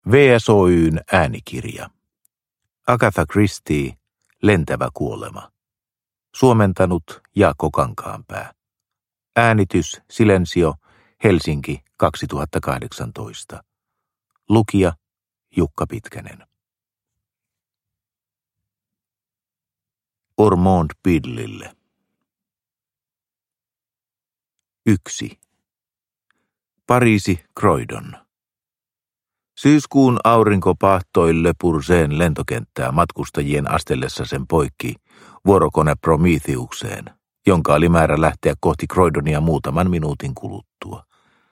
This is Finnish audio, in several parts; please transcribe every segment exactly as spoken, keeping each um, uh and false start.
V S O Y:n äänikirja. Agatha Christie, Lentävä kuolema. Suomentanut Jaakko Kankaanpää. Äänitys Silensio, Helsinki kaksituhattakahdeksantoista. Lukija Jukka Pitkänen. Ormond Pidlille. Yksi. Pariisi, Croydon. Syyskuun aurinko paahtoi Le Bourgetin lentokenttää matkustajien astellessa sen poikki vuorokone Prometheukseen, jonka oli määrä lähteä kohti Croydonia muutaman minuutin kuluttua.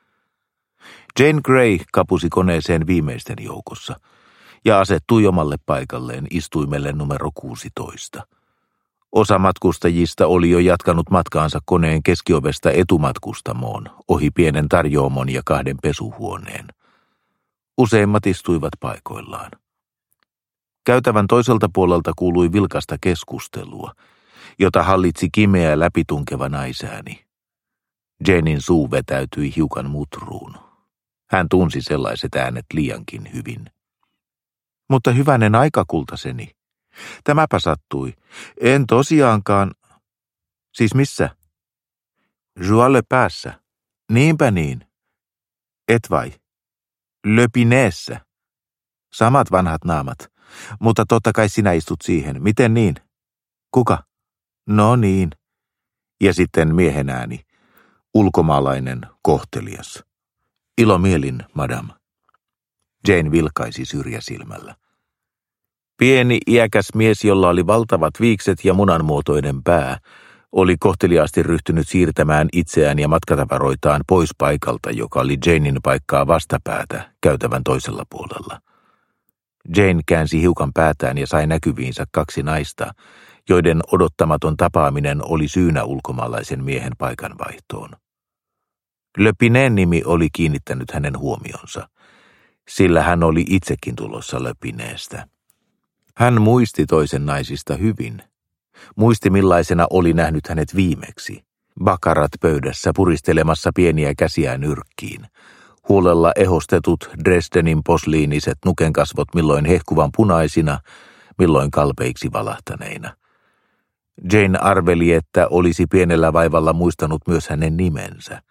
Jane Grey kapusi koneeseen viimeisten joukossa ja asettui omalle paikalleen istuimelle numero kuusitoista. Osa matkustajista oli jo jatkanut matkaansa koneen keskiovesta etumatkustamoon, ohi pienen tarjoamon ja kahden pesuhuoneen. Useimmat istuivat paikoillaan. Käytävän toiselta puolelta kuului vilkasta keskustelua, jota hallitsi kimeä läpitunkeva naisääni. Janen suu vetäytyi hiukan mutruun. Hän tunsi sellaiset äänet liiankin hyvin. Mutta hyvänen aika, kultaseni. Tämäpä sattui. En tosiaankaan. Siis missä? Joalle päässä. Niinpä niin. Et vai? Löpineessä. Samat vanhat naamat. Mutta totta kai sinä istut siihen. Miten niin? Kuka? No niin. Ja sitten miehen ääni. Ulkomaalainen, kohtelias. Ilomielin, madame. Jane vilkaisi syrjäsilmällä. Pieni, iäkäs mies, jolla oli valtavat viikset ja munanmuotoinen pää, oli kohteliaasti ryhtynyt siirtämään itseään ja matkatavaroitaan pois paikalta, joka oli Janen paikkaa vastapäätä käytävän toisella puolella. Jane käänsi hiukan päätään ja sai näkyviinsä kaksi naista, joiden odottamaton tapaaminen oli syynä ulkomaalaisen miehen paikanvaihtoon. Le Pinen nimi oli kiinnittänyt hänen huomionsa, sillä hän oli itsekin tulossa Le Pineestä. Hän muisti toisen naisista hyvin. Muisti millaisena oli nähnyt hänet viimeksi. Bakarat pöydässä puristelemassa pieniä käsiä nyrkkiin. Huolella ehostetut Dresdenin posliiniset nukenkasvot milloin hehkuvan punaisina, milloin kalpeiksi valahtaneina. Jane arveli, että olisi pienellä vaivalla muistanut myös hänen nimensä.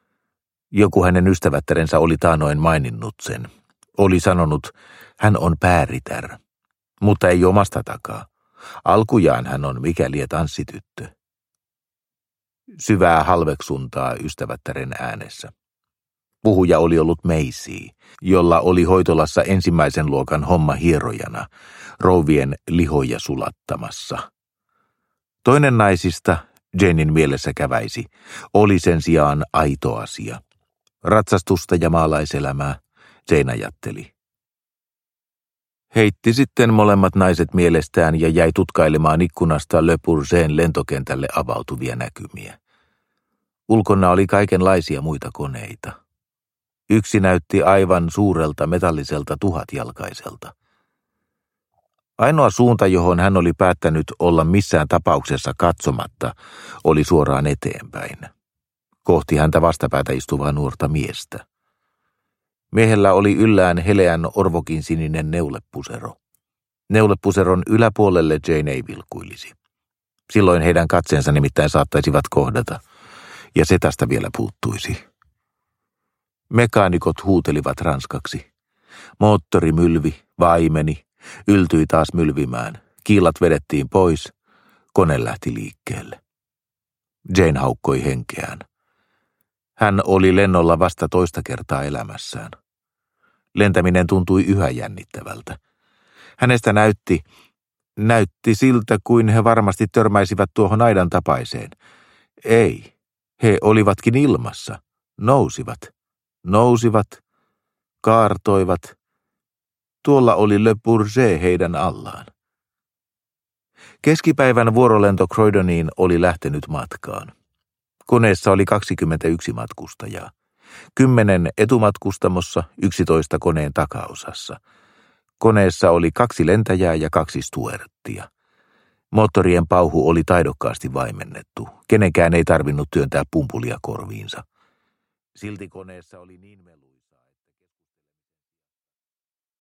Joku hänen ystävättärensä oli taanoin maininnut sen. Oli sanonut, hän on pääritär, mutta ei omasta takaa. Alkujaan hän on mikäli tanssityttö. Syvää halveksuntaa ystävättären äänessä. Puhuja oli ollut Maisie, jolla oli hoitolassa ensimmäisen luokan homma hierojana, rouvien lihoja sulattamassa. Toinen naisista, Janen mielessä käväisi, oli sen sijaan aito asia. Ratsastusta ja maalaiselämää, Jane ajatteli. Heitti sitten molemmat naiset mielestään ja jäi tutkailemaan ikkunasta Le Bourgetin lentokentälle avautuvia näkymiä. Ulkona oli kaikenlaisia muita koneita. Yksi näytti aivan suurelta metalliselta tuhatjalkaiselta. Ainoa suunta, johon hän oli päättänyt olla missään tapauksessa katsomatta, oli suoraan eteenpäin. Kohti häntä vastapäätä istuvaa nuorta miestä. Miehellä oli yllään heleän orvokin sininen neulepusero. Neulepuseron yläpuolelle Jane ei vilkuilisi. Silloin heidän katseensa nimittäin saattaisivat kohdata, ja se tästä vielä puuttuisi. Mekaanikot huutelivat ranskaksi. Moottori mylvi, vaimeni, yltyi taas mylvimään. Kiilat vedettiin pois, kone lähti liikkeelle. Jane haukkoi henkeään. Hän oli lennolla vasta toista kertaa elämässään. Lentäminen tuntui yhä jännittävältä. Hänestä näytti, näytti siltä, kuin he varmasti törmäisivät tuohon aidan tapaiseen. Ei, he olivatkin ilmassa, nousivat, nousivat, kaartoivat. Tuolla oli Le Bourget heidän allaan. Keskipäivän vuorolento Croydoniin oli lähtenyt matkaan. Koneessa oli kaksikymmentäyksi matkustajaa. Kymmenen etumatkustamossa, yksitoista koneen takaosassa. Koneessa oli kaksi lentäjää ja kaksi stuerttia. Moottorien pauhu oli taidokkaasti vaimennettu. Kenenkään ei tarvinnut työntää pumpulia korviinsa. Silti koneessa oli niin melu.